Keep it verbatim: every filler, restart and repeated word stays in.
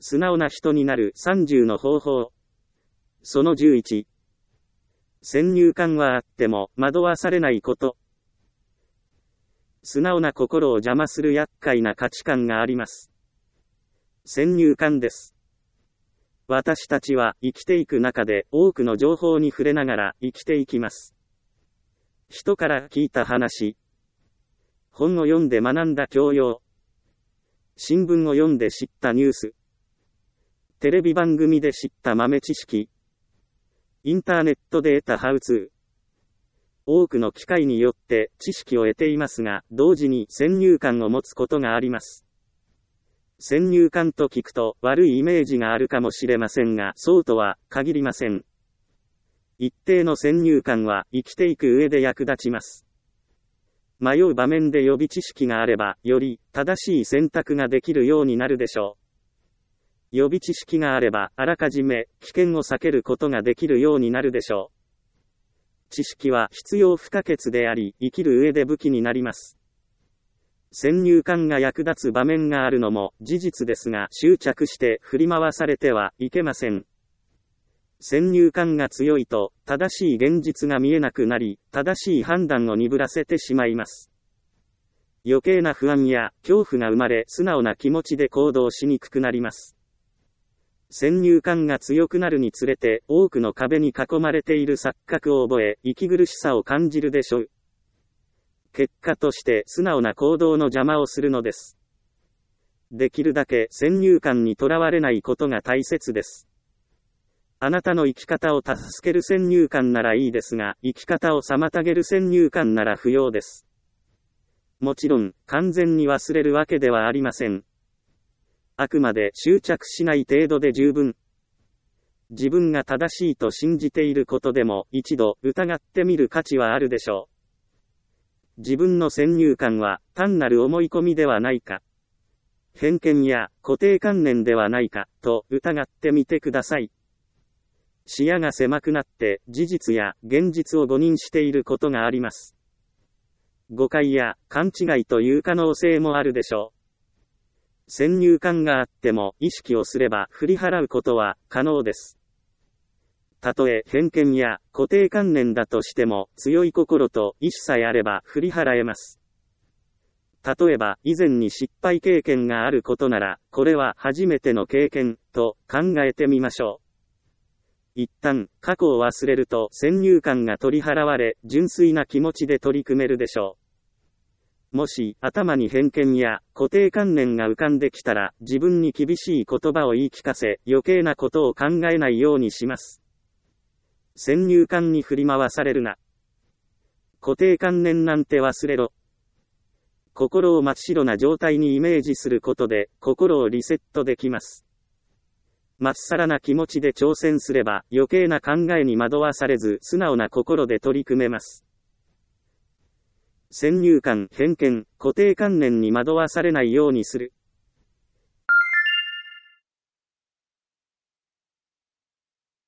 素直な人になるさんじゅうの方法。そのじゅういち。先入観はあっても惑わされないこと。素直な心を邪魔する厄介な価値観があります。先入観です。私たちは生きていく中で多くの情報に触れながら生きていきます。人から聞いた話、本を読んで学んだ教養、新聞を読んで知ったニュース、テレビ番組で知った豆知識、インターネットで得たハウツー。多くの機会によって知識を得ていますが、同時に先入観を持つことがあります。先入観と聞くと悪いイメージがあるかもしれませんが、そうとは限りません。一定の先入観は生きていく上で役立ちます。迷う場面で予備知識があれば、より正しい選択ができるようになるでしょう。予備知識があれば、あらかじめ危険を避けることができるようになるでしょう。知識は必要不可欠であり、生きる上で武器になります。先入観が役立つ場面があるのも事実ですが、執着して振り回されてはいけません。先入観が強いと、正しい現実が見えなくなり、正しい判断を鈍らせてしまいます。余計な不安や恐怖が生まれ、素直な気持ちで行動しにくくなります。先入観が強くなるにつれて、多くの壁に囲まれている錯覚を覚え、息苦しさを感じるでしょう。結果として、素直な行動の邪魔をするのです。できるだけ先入観にとらわれないことが大切です。あなたの生き方を助ける先入観ならいいですが、生き方を妨げる先入観なら不要です。もちろん、完全に忘れるわけではありません。あくまで執着しない程度で十分。自分が正しいと信じていることでも一度疑ってみる価値はあるでしょう。自分の先入観は単なる思い込みではないか、偏見や固定観念ではないかと疑ってみてください。視野が狭くなって事実や現実を誤認していることがあります。誤解や勘違いという可能性もあるでしょう。先入観があっても意識をすれば振り払うことは可能です。たとえ偏見や固定観念だとしても強い心と意志さえあれば振り払えます。例えば以前に失敗経験があることなら、これは初めての経験と考えてみましょう。一旦過去を忘れると先入観が取り払われ、純粋な気持ちで取り組めるでしょう。もし頭に偏見や固定観念が浮かんできたら、自分に厳しい言葉を言い聞かせ、余計なことを考えないようにします。先入観に振り回されるな。固定観念なんて忘れろ。心を真っ白な状態にイメージすることで、心をリセットできます。まっさらな気持ちで挑戦すれば、余計な考えに惑わされず、素直な心で取り組めます。先入観、偏見、固定観念に惑わされないようにする。